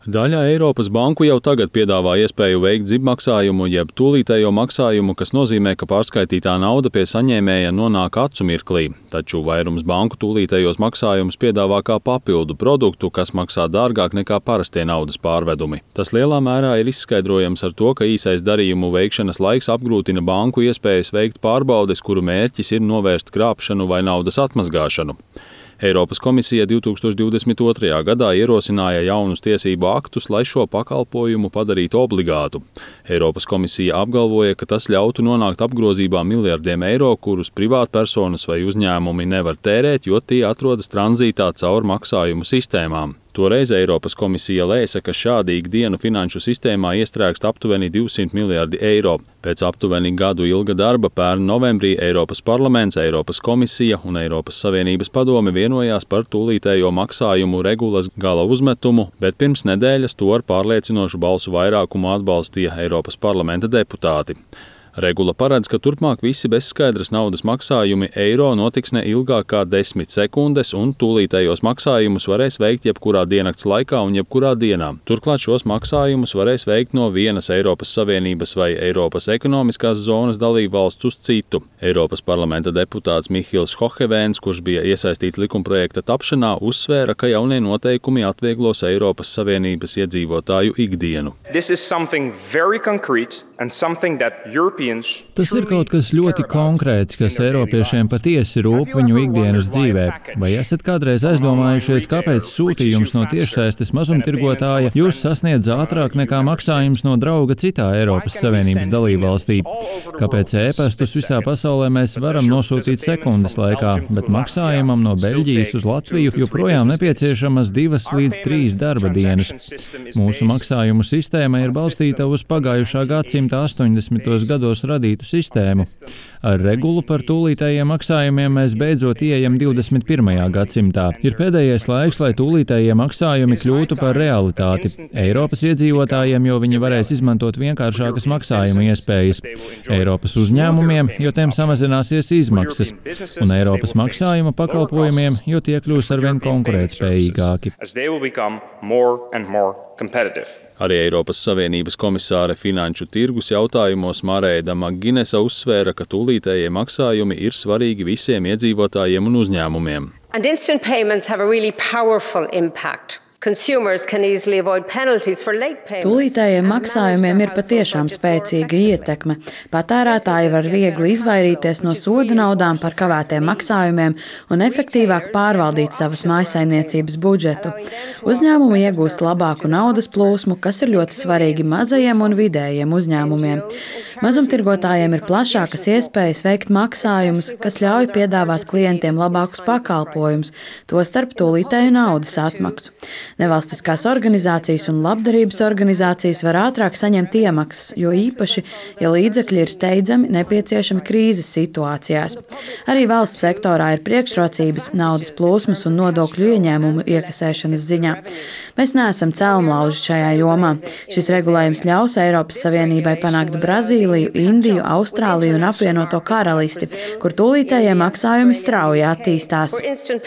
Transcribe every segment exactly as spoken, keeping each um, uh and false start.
Daļa Eiropas banku jau tagad piedāvā iespēju veikt zibmaksājumu jeb tūlītējo maksājumu, kas nozīmē, ka pārskaitītā nauda pie saņēmēja nonāk acu mirklī. Taču vairums banku tūlītējos maksājumus piedāvā kā papildu produktu, kas maksā dārgāk nekā parastie naudas pārvedumi. Tas lielā mērā ir izskaidrojams ar to, ka īsais darījumu veikšanas laiks apgrūtina banku iespējas veikt pārbaudes, kuru mērķis ir novērst krāpšanu vai naudas atmazgāšanu. Eiropas komisija divi tūkstoši divdesmit otrajā gadā ierosināja jaunus tiesību aktus, lai šo pakalpojumu padarītu obligātu. Eiropas komisija apgalvoja, ka tas ļautu nonākt apgrozībā miljardiem eiro, kurus privātpersonas vai uzņēmumi nevar tērēt, jo tie atrodas tranzītā caur maksājumu sistēmām. Toreiz Eiropas komisija lēsa, ka šādi ikdienu finanšu sistēmā iestrēgst aptuveni divsimt miljardi eiro. Pēc aptuveni gadu ilga darba pērn novembrī Eiropas parlaments, Eiropas komisija un Eiropas Savienības padome vienojās par tūlītējo maksājumu regulas gala uzmetumu, bet pirms nedēļas to ar pārliecinošu balsu vairākumu atbalstīja Eiropas parlamenta deputāti. Regula paredz, ka turpmāk visi bezskaidras naudas maksājumi eiro notiks ne ilgāk kā desmit sekundes un tūlītējos maksājumus varēs veikt jebkurā diennakts laikā un jebkurā dienā. Turklāt šos maksājumus varēs veikt no vienas Eiropas Savienības vai Eiropas ekonomiskās zonas dalībvalsts uz citu. Eiropas parlamenta deputāts Mihils Hohevēns, kurš bija iesaistīts likumprojekta tapšanā, uzsvēra, ka jaunie noteikumi atvieglos Eiropas Savienības iedzīvotāju ikdienu. Tas ir kaut kas ļoti konkrēts, kas Eiropiešiem patiesi rūp viņu ikdienas dzīvē. Vai esat kādreiz aizdomājušies, kāpēc sūtījums no tiešsaistes mazumtirgotāja jūs sasniedz ātrāk nekā maksājums no drauga citā Eiropas Savienības dalībvalstī? Kāpēc ēpastus visā pasaulē mēs varam nosūtīt sekundes laikā, bet maksājumam no Beļģijas uz Latviju joprojām nepieciešamas divas līdz trīs darba dienas? Mūsu maksājumu sistēma ir balstīta uz pagājušā gadsimta astoņdesmitos gados radītu sistēmu. Ar regulu par tūlītējiem maksājumiem mēs beidzot ieejam divdesmit pirmajā gadsimtā. Ir pēdējais laiks, lai tūlītējie maksājumi kļūtu par realitāti Eiropas iedzīvotājiem, jo viņi varēs izmantot vienkāršākas maksājuma iespējas. Eiropas uzņēmumiem, jo tiem samazināsies izmaksas, un Eiropas maksājuma pakalpojumiem, jo tie kļūs arvien konkurētspējīgāki. Arī Eiropas Savienības komisāre finanšu tirgus jautājumos Marēda Maginesa uzsvēra, ka tūlītējie maksājumi ir svarīgi visiem iedzīvotājiem un uzņēmumiem. And instant payments have a really powerful impact. Tūlītējiem maksājumiem ir patiešām spēcīga ietekme. Patērētāji var viegli izvairīties no soda naudām par kavētiem maksājumiem un efektīvāk pārvaldīt savas mājsaimniecības budžetu. Uzņēmumi iegūst labāku naudas plūsmu, kas ir ļoti svarīgi mazajiem un vidējiem uzņēmumiem. Mazumtirgotājiem ir plašākas iespējas veikt maksājumus, kas ļauj piedāvāt klientiem labākus pakalpojumus, tostarp tūlītēju naudas atmaksu. Nevalstiskās organizācijas un labdarības organizācijas var ātrāk saņemt iemaksas, jo īpaši, ja līdzekļi ir steidzami nepieciešami krīzes situācijās. Arī valsts sektorā ir priekšrocības naudas plūsmas un nodokļu ieņēmumu iekasēšanas ziņā. Mēs neesam cēlumlauži šajā jomā. Šis regulējums ļaus Eiropas Savienībai panākt Brazīliju, Indiju, Austrāliju un apvienoto karalisti, kur tūlītējie maksājumi strauji attīstās.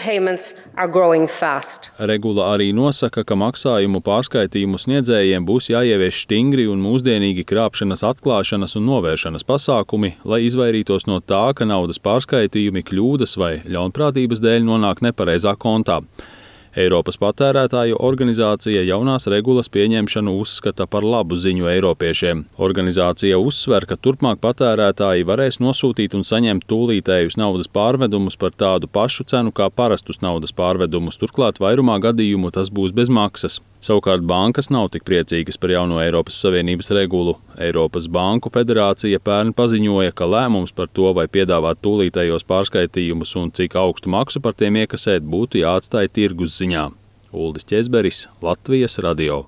Regula arī nosaka, ka maksājumu pārskaitījumu sniedzējiem būs jāievieš stingri un mūsdienīgi krāpšanas atklāšanas un novēršanas pasākumi, lai izvairītos no tā, ka naudas pārskaitījumi kļūdas vai ļaunprātības dēļ nonāk nepareizā kontā. Eiropas patērētāju organizācija jaunās regulas pieņemšanu uzskata par labu ziņu eiropiešiem. Organizācija uzsver, ka turpmāk patērētāji varēs nosūtīt un saņemt tūlītējus naudas pārvedumus par tādu pašu cenu kā parastus naudas pārvedumus, turklāt vairumā gadījumu tas būs bez maksas. Savukārt bankas nav tik priecīgas par jauno Eiropas Savienības regulu. Eiropas Banku federācija pērn paziņoja, ka lēmums par to, vai piedāvāt tūlītējos pārskaitījumus un cik augstu maksu par tiem iekasēt, būtu jāatstāj tirgus ziņā. Uldis Ķezberis, Latvijas radio.